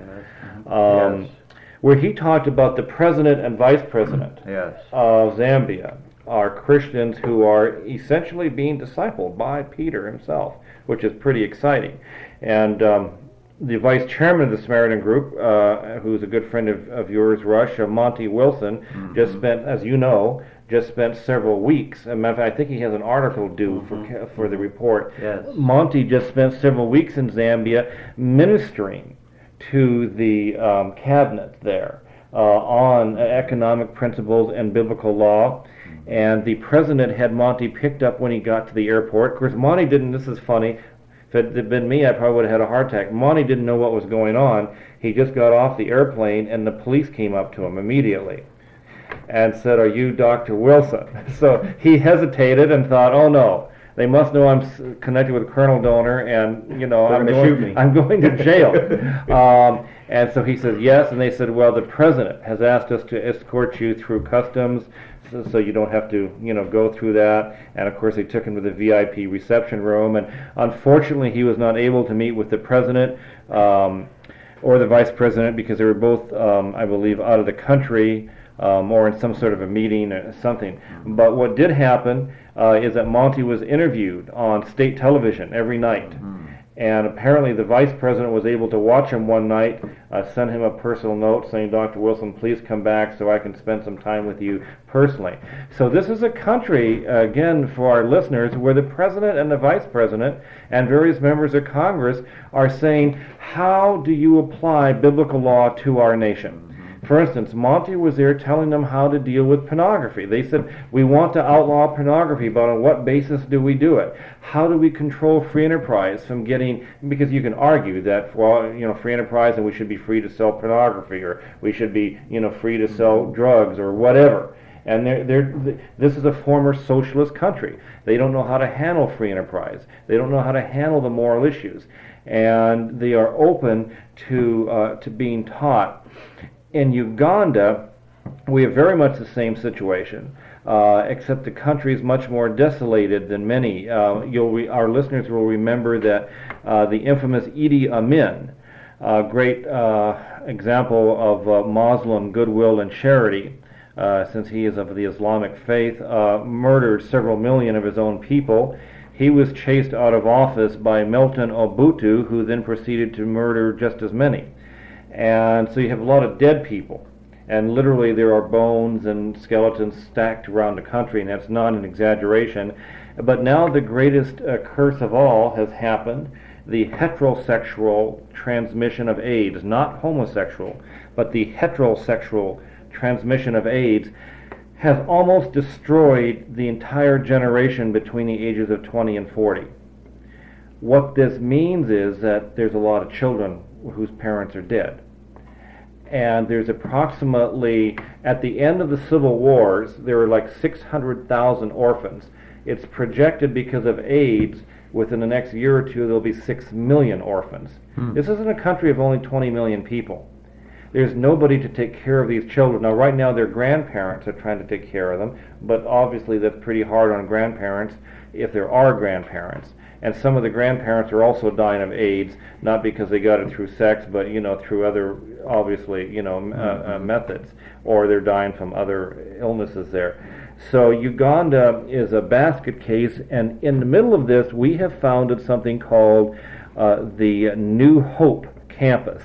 um, Yes. where he talked about the president and vice president Yes. of Zambia are Christians who are essentially being discipled by Peter himself, which is pretty exciting. And um, the vice chairman of the Samaritan Group, uh, who's a good friend of, of yours, Rush, uh, Monty Wilson, mm-hmm. just spent, as you know, just spent several weeks. As a matter of fact, I think he has an article due mm-hmm. for for the report. Yes. Monty just spent several weeks in Zambia ministering to the um, cabinet there uh, on economic principles and biblical law. And the president had Monty picked up when he got to the airport. Of course, Monty didn't, this is funny, if it had been me, I probably would have had a heart attack. Monty didn't know what was going on. He just got off the airplane, and the police came up to him immediately and said, "Are you Doctor Wilson?" So he hesitated and thought, "Oh no, they must know I'm s- connected with Colonel Donor, and you know They're I'm gonna going, shoot me. I'm going to jail." um, and so he says yes, and they said, "Well, the president has asked us to escort you through customs, so, so you don't have to, you know, go through that." And of course, they took him to the V I P reception room, and unfortunately, he was not able to meet with the president um, or the vice president because they were both, um, I believe, out of the country. Um, or in some sort of a meeting or something. But what did happen uh, is that Monty was interviewed on state television every night. Mm-hmm. And apparently the vice president was able to watch him one night, uh, send him a personal note saying, "Doctor Wilson, please come back so I can spend some time with you personally." So this is a country, uh, again, for our listeners, where the president and the vice president and various members of Congress are saying, how do you apply biblical law to our nation? For instance, Monty was there telling them how to deal with pornography. They said, we want to outlaw pornography, but on what basis do we do it? How do we control free enterprise from getting, because you can argue that, well, you know, free enterprise and we should be free to sell pornography, or we should be, you know, free to sell drugs or whatever. And they're, they're, this is a former socialist country. They don't know how to handle free enterprise. They don't know how to handle the moral issues. And they are open to uh, to being taught. In Uganda, we have very much the same situation, uh, except the country is much more desolated than many. Uh, you'll re- our listeners will remember that uh, the infamous Idi Amin, a great uh, example of uh, Muslim goodwill and charity, uh, since he is of the Islamic faith, uh, murdered several million of his own people. He was chased out of office by Milton Obote, who then proceeded to murder just as many. And so you have a lot of dead people, and literally there are bones and skeletons stacked around the country, and that's not an exaggeration. But now the greatest uh, curse of all has happened, the heterosexual transmission of AIDS, not homosexual, but the heterosexual transmission of AIDS has almost destroyed the entire generation between the ages of twenty and forty. What this means is that there's a lot of children whose parents are dead. And there's approximately, at the end of the Civil Wars, there were like six hundred thousand orphans. It's projected because of AIDS, within the next year or two, there'll be six million orphans. Hmm. This isn't a country of only twenty million people. There's nobody to take care of these children. Now, right now, their grandparents are trying to take care of them, but obviously that's pretty hard on grandparents if there are grandparents. And some of the grandparents are also dying of AIDS, not because they got it through sex, but, you know, through other, obviously, you know, mm-hmm. uh, uh, methods, or they're dying from other illnesses there. So Uganda is a basket case, and in the middle of this, we have founded something called uh, the New Hope Campus.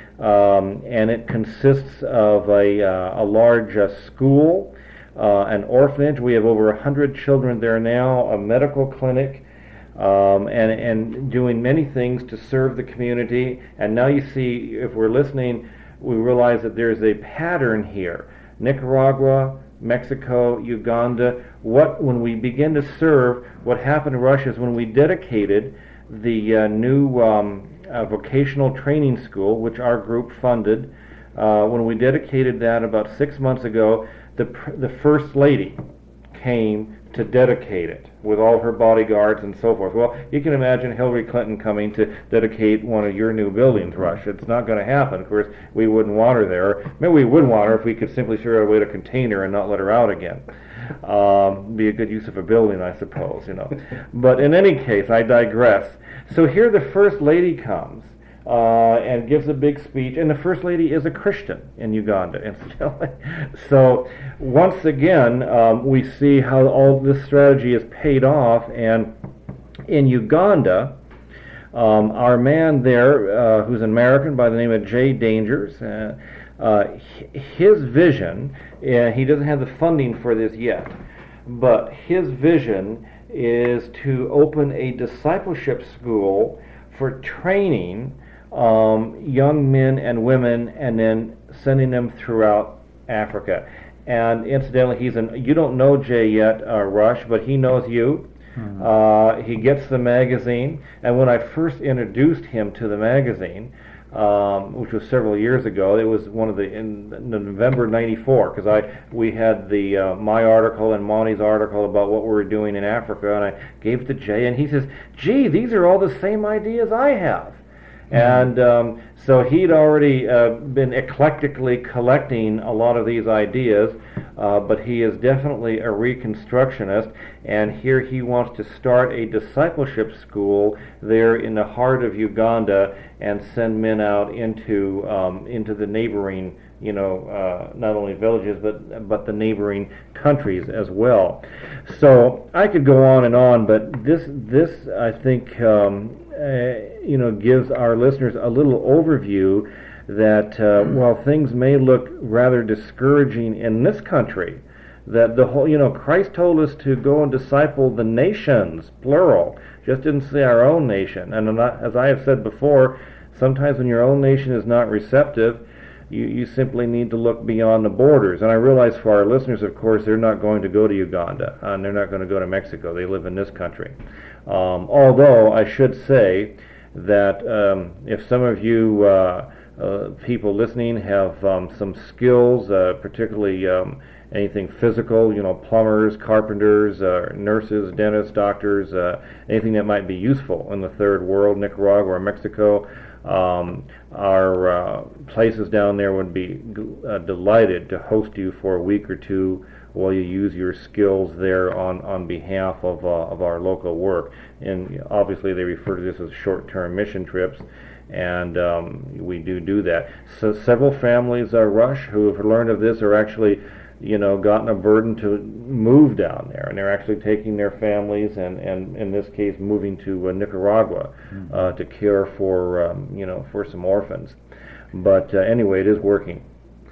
Um, and it consists of a, uh, a large uh, school, uh, an orphanage. We have over one hundred children there now, a medical clinic, Um, and, and doing many things to serve the community. And now you see, if we're listening, we realize that there's a pattern here. Nicaragua, Mexico, Uganda. What when we begin to serve, what happened in Russia is when we dedicated the uh, new um, uh, vocational training school, which our group funded, uh, when we dedicated that about six months ago, the pr- the First Lady came to dedicate it with all her bodyguards and so forth. Well, you can imagine Hillary Clinton coming to dedicate one of your new buildings, Rush. It's not going to happen. Of course, we wouldn't want her there. Maybe we would want her if we could simply figure out a way to contain her and not let her out again. Um, be a good use of a building, I suppose, you know. But in any case, I digress. So here the First Lady comes uh, and gives a big speech, and the First Lady is a Christian in Uganda, incidentally. So once again, um, we see how all this strategy is paid off, and in Uganda, um, our man there, uh, who's an American by the name of Jay Dangers, uh, uh, his vision, uh, he doesn't have the funding for this yet, but his vision is to open a discipleship school for training um, young men and women and then sending them throughout Africa. And incidentally, he's an, you don't know Jay yet, uh, Rush, but he knows you. Mm-hmm. Uh, he gets the magazine, and when I first introduced him to the magazine, um, which was several years ago, it was one of the, in November ninety-four, because I we had the uh, my article and Monty's article about what we were doing in Africa, and I gave it to Jay, and he says, gee, these are all the same ideas I have. And um, so he'd already uh, been eclectically collecting a lot of these ideas, uh, but he is definitely a Reconstructionist, and here he wants to start a discipleship school there in the heart of Uganda and send men out into um, into the neighboring, you know, uh, not only villages but but the neighboring countries as well. So I could go on and on, but this this I think. Um, Uh, you know, gives our listeners a little overview that uh, while things may look rather discouraging in this country, that the whole, you know, Christ told us to go and disciple the nations, plural, just didn't say our own nation. And as I have said before, sometimes when your own nation is not receptive, you, you simply need to look beyond the borders. And I realize for our listeners, of course, they're not going to go to Uganda, and they're not going to go to Mexico. They live in this country. Um, although I should say that um, if some of you uh, uh, people listening have um, some skills, uh, particularly um, anything physical, you know, plumbers, carpenters, uh, nurses, dentists, doctors, uh, anything that might be useful in the third world, Nicaragua or Mexico, um, our uh, places down there would be uh, delighted to host you for a week or two while you use your skills there on, on behalf of, uh, of our local work. And obviously they refer to this as short-term mission trips, and um, we do do that. So several families, uh, Rush, who have learned of this are actually, you know, gotten a burden to move down there, and they're actually taking their families and, and in this case, moving to uh, Nicaragua mm-hmm. uh, to care for, um, you know, for some orphans. But uh, anyway, it is working.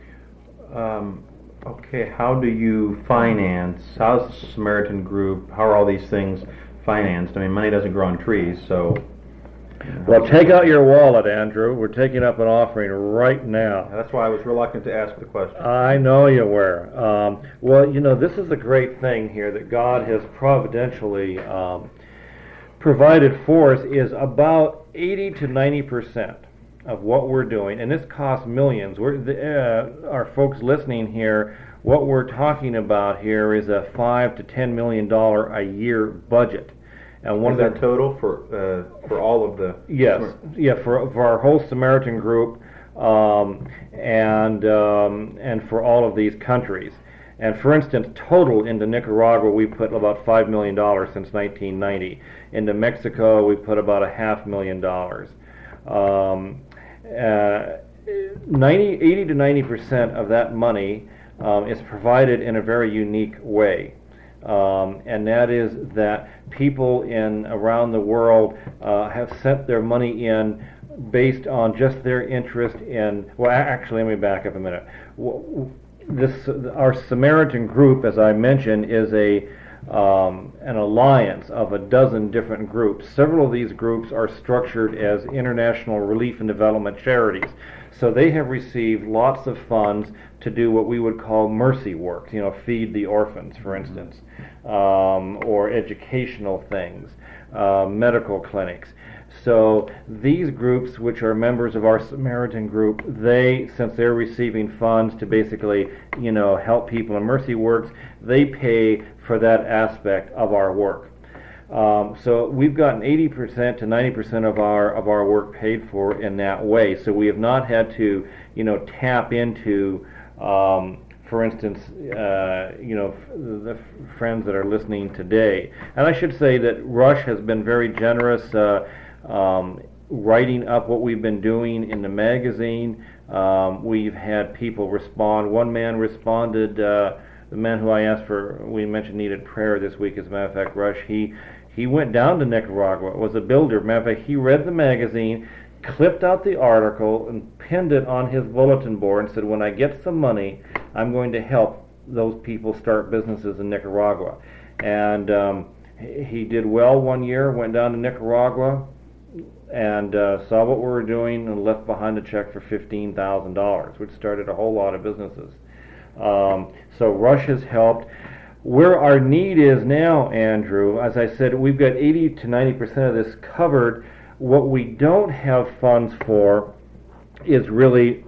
Um, Okay, how do you finance? How's the Samaritan Group? How are all these things financed? I mean, money doesn't grow on trees, so... Well, take out your wallet, Andrew. We're taking up an offering right now. That's why I was reluctant to ask the question. I know you were. Um, well, you know, this is a great thing here that God has providentially um, provided for us is about eighty to ninety percent. Of what we're doing, and this costs millions. We're, the, uh, our folks listening here, what we're talking about here is a five to ten million dollar a year budget. And one is of that total for uh, for all of the? Yes, yeah, for for our whole Samaritan group, um, and um, and for all of these countries. And for instance, total into Nicaragua, we put about five million dollars since nineteen ninety. Into Mexico, we put about a half million dollars. Um, Uh, ninety, eighty to ninety percent of that money um, is provided in a very unique way, um, and that is that people in around the world uh, have sent their money in based on just their interest in. Well, actually, let me back up a minute. This our Samaritan Group, as I mentioned, is a um, an alliance of a dozen different groups. Several of these groups are structured as international relief and development charities. So they have received lots of funds to do what we would call mercy work, you know, feed the orphans, for instance, um, or educational things, uh, medical clinics. So these groups, which are members of our Samaritan group, they, since they're receiving funds to basically, you know, help people in mercy works, they pay for that aspect of our work. Um, so we've gotten eighty percent to ninety percent of our of our work paid for in that way. So we have not had to, you know, tap into, um, for instance, uh, you know, f- the f- friends that are listening today. And I should say that Rush has been very generous, uh, um, writing up what we've been doing in the magazine. Um, we've had people respond. One man responded. Uh, the man who I asked for, we mentioned needed prayer this week. As a matter of fact, Rush, he. He went down to Nicaragua, was a builder. Matter of fact, he read the magazine, clipped out the article, and pinned it on his bulletin board and said, when I get some money, I'm going to help those people start businesses in Nicaragua. And um, he did well one year, went down to Nicaragua, and uh, saw what we were doing and left behind a check for fifteen thousand dollars, which started a whole lot of businesses. Um, so Rush has helped. Where our need is now, Andrew, as I said, we've got eighty to ninety percent of this covered. What we don't have funds for is really,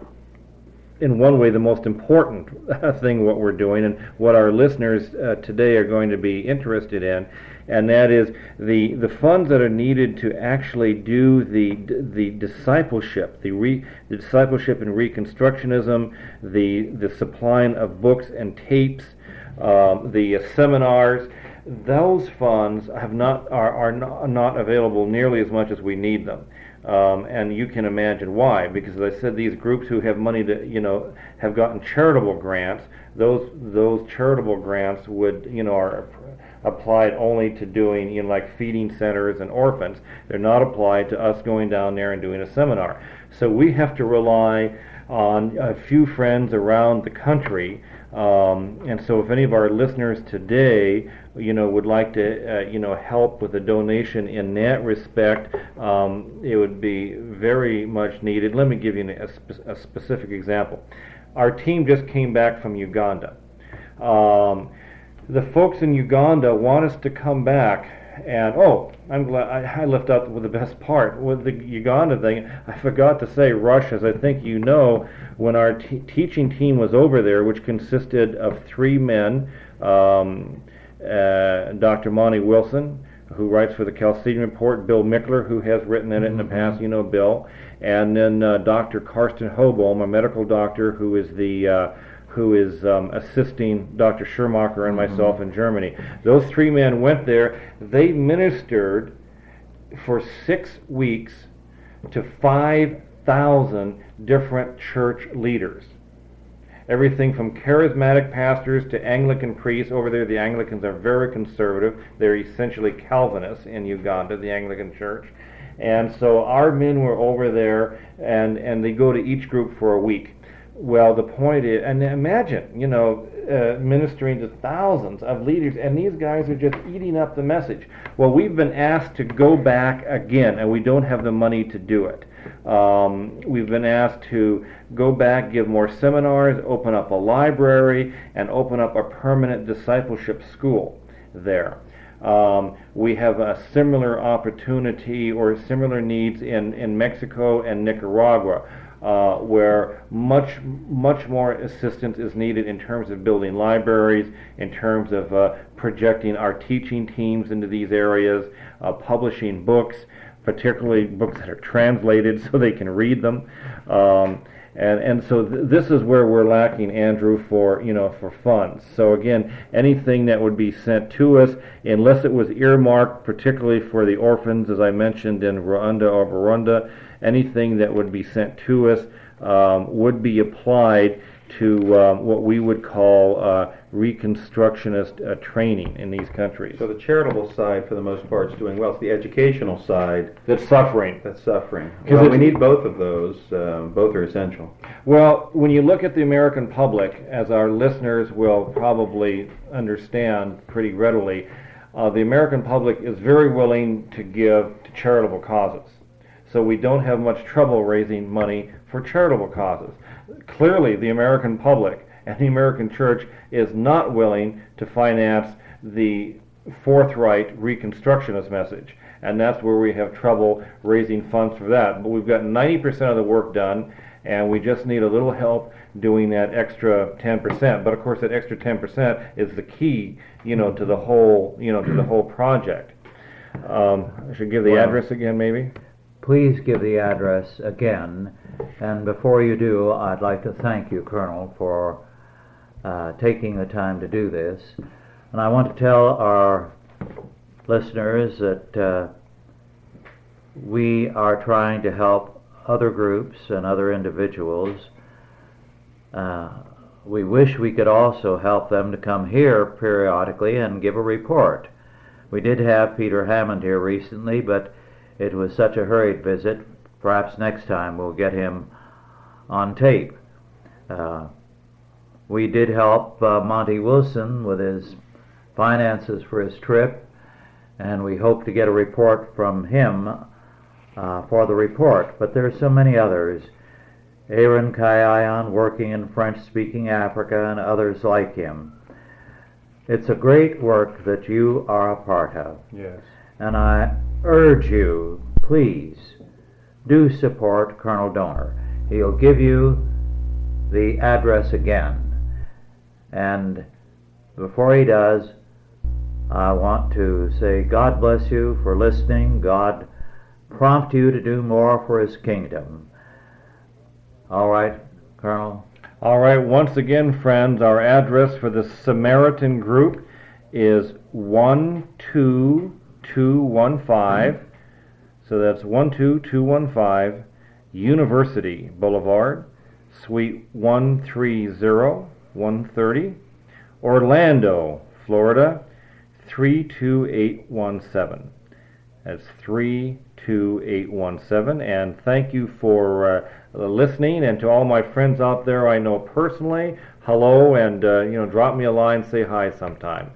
in one way, the most important thing what we're doing and what our listeners uh, today are going to be interested in, and that is the the funds that are needed to actually do the the discipleship, the re, the discipleship in Reconstructionism, the the supplying of books and tapes, um, the uh, seminars. Those funds have not are are not, not available nearly as much as we need them. Um, and you can imagine why, because as I said, these groups who have money to, you know, have gotten charitable grants, those those charitable grants would, you know, are applied only to doing, you know, like feeding centers and orphans. They're not applied to us going down there and doing a seminar. So we have to rely on a few friends around the country. Um, and so if any of our listeners today, you know, would like to, uh, you know, help with a donation in that respect, um, it would be very much needed. Let me give you a, spe- a specific example. Our team just came back from Uganda. Um, the folks in Uganda want us to come back. And oh, I'm glad I, I left out with the best part with the Uganda thing. I forgot to say, Rush, as I think you know, when our t- teaching team was over there, which consisted of three men, um, uh, Doctor Monty Wilson, who writes for the Chalcedon Report, Bill Mickler, who has written in it mm-hmm. in the past, you know, Bill, and then uh, Doctor Karsten Hobohm, a medical doctor who is the uh, who is um, assisting Doctor Schermacher and myself mm-hmm. in Germany. Those three men went there. They ministered for six weeks to five thousand different church leaders. Everything from charismatic pastors to Anglican priests. Over there, the Anglicans are very conservative. They're essentially Calvinists in Uganda, the Anglican Church. And so our men were over there, and, and they go to each group for a week. Well, the point is, and imagine, you know, uh, ministering to thousands of leaders, and these guys are just eating up the message. Well, we've been asked to go back again, and we don't have the money to do it. Um, we've been asked to go back, give more seminars, open up a library, and open up a permanent discipleship school there. Um, we have a similar opportunity or similar needs in, in Mexico and Nicaragua. Uh, where much, much more assistance is needed in terms of building libraries, in terms of uh, projecting our teaching teams into these areas, uh, publishing books, particularly books that are translated so they can read them. Um, and and so th- this is where we're lacking, Andrew, for you know for funds. So again, anything that would be sent to us, unless it was earmarked particularly for the orphans, as I mentioned in Rwanda or Burundi, anything that would be sent to us um, would be applied to um, what we would call uh, Reconstructionist uh, training in these countries. So the charitable side, for the most part, is doing well. It's the educational side That's suffering. that's suffering. 'Cause Well, it's- we need both of those. Um, both are essential. Well, when you look at the American public, as our listeners will probably understand pretty readily, uh, the American public is very willing to give to charitable causes. So we don't have much trouble raising money for charitable causes. Clearly, the American public and the American church is not willing to finance the forthright Reconstructionist message. And that's where we have trouble raising funds for that. But we've got ninety percent of the work done, and we just need a little help doing that extra ten percent. But of course, that extra ten percent is the key, you know, to the whole, you know, to the whole project. Um, I should give the Well, address again, maybe? Please give the address again, and before you do, I'd like to thank you, Colonel, for uh, taking the time to do this. And I want to tell our listeners that uh, we are trying to help other groups and other individuals. Uh, we wish we could also help them to come here periodically and give a report. We did have Peter Hammond here recently, but it was such a hurried visit. Perhaps next time we'll get him on tape. Uh, we did help uh, Monty Wilson with his finances for his trip, and we hope to get a report from him uh, for the report. But there are so many others. Aaron Kayan working in French-speaking Africa and others like him. It's a great work that you are a part of. Yes. And I urge you, please, do support Colonel Doner. He'll give you the address again. And before he does, I want to say God bless you for listening. God prompt you to do more for His kingdom. All right, Colonel? All right, once again, friends, our address for the Samaritan group is one two two one five. So that's one two two one five University Boulevard, Suite one three zero, one thirty, Orlando, Florida, three two eight one seven. That's three two eight one seven. And thank you for uh, listening, and to all my friends out there I know personally, hello, and uh, you know, drop me a line, say hi sometime.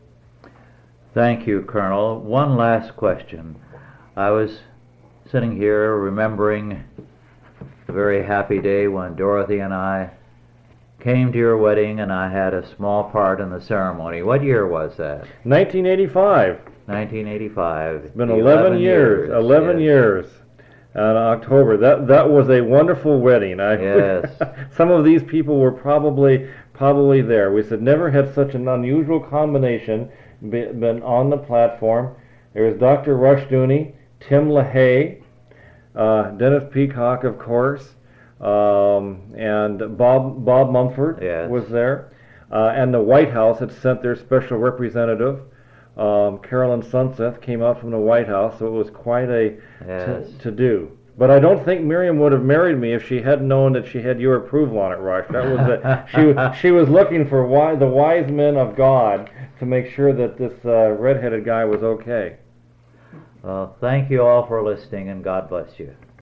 Thank you, Colonel. One last question. I was sitting here remembering the very happy day when Dorothy and I came to your wedding, and I had a small part in the ceremony. What year was that? nineteen eighty-five. nineteen eighty-five. It's been eleven years. eleven years. In October. That that was a wonderful wedding. I, Yes. Some of these people were probably probably there. We said never had such an unusual combination be, been on the platform. There was Doctor Rushdoony, Tim LaHaye, uh, Dennis Peacock, of course, um, and Bob Bob Mumford Yes. was there, uh, and the White House had sent their special representative. Um, Carolyn Sunseth came out from the White House, so it was quite a Yes. to, to do. But I don't think Miriam would have married me if she had known that she had your approval on it, Rush. That was the, she. She was looking for wi- the wise men of God to make sure that this uh, redheaded guy was okay. Well, thank you all for listening, and God bless you.